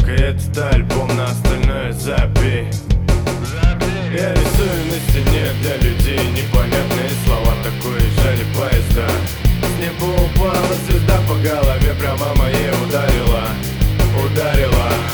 только этот альбом, на остальное забей. Я рисую на стене для людей непонятные слова, такое жали поезда. С неба упала звезда, по голове прямо моей ударила.